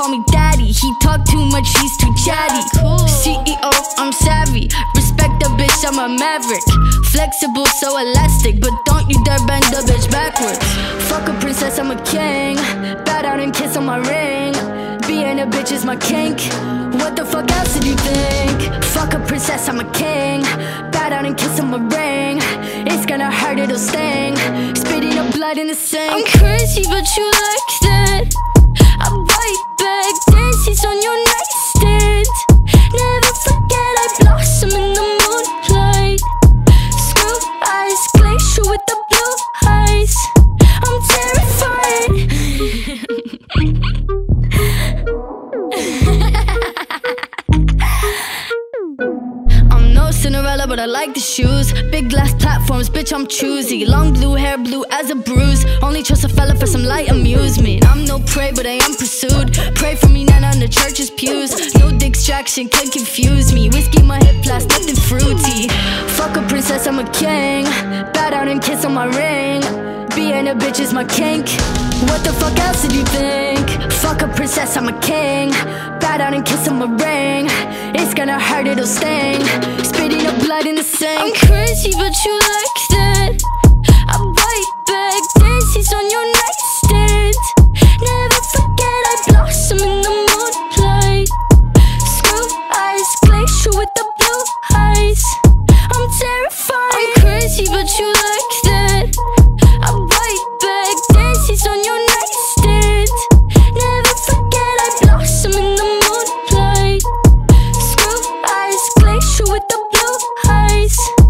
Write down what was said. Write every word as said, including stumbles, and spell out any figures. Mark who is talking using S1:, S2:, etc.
S1: call me daddy. He talk too much, he's too chatty. C E O, I'm savvy. Respect the bitch, I'm a maverick. Flexible, so elastic, but don't you dare bend the bitch backwards. Fuck a princess, I'm a king. Bow down and kiss on my ring. Being a bitch is my kink. What the fuck else did you think? Fuck a princess, I'm a king. Bow down and kiss on my ring. It's gonna hurt, it'll sting. Spitting up blood in the sink. I'm crazy, but you like that. I bite back, dances on your nightstand. Never forget I blossom in the moonlight. Screw eyes, glacier with the blue eyes. I'm terrified. I'm no Cinderella, but I like the shoes. Big glass platforms, bitch, I'm choosy. Long blue hair, blue as a bruise. Only trust a fella for some light amusement. I'm no prey, but I am pursued. Pray for me, not on the church's pews. No distraction can confuse me. Whiskey in my hip, plus nothing fruity. Fuck a princess, I'm a king. Bow down and kiss on my ring. Being a bitch is my kink. What the fuck else did you think? Fuck a princess, I'm a king. Bow down and kiss on my ring. It's gonna hurt, it'll sting. Spitting up blood in the sink. I'm crazy, but you like that. I bite back, dances on your nightstand. Never forget I blossom in the moonlight. Screw eyes, glacier with the blue eyes. I'm terrified. I'm crazy, but you like that. I bite back, dances on your nightstand. Never forget I blossom in the moonlight. Screw eyes, glacier with the blue eyes.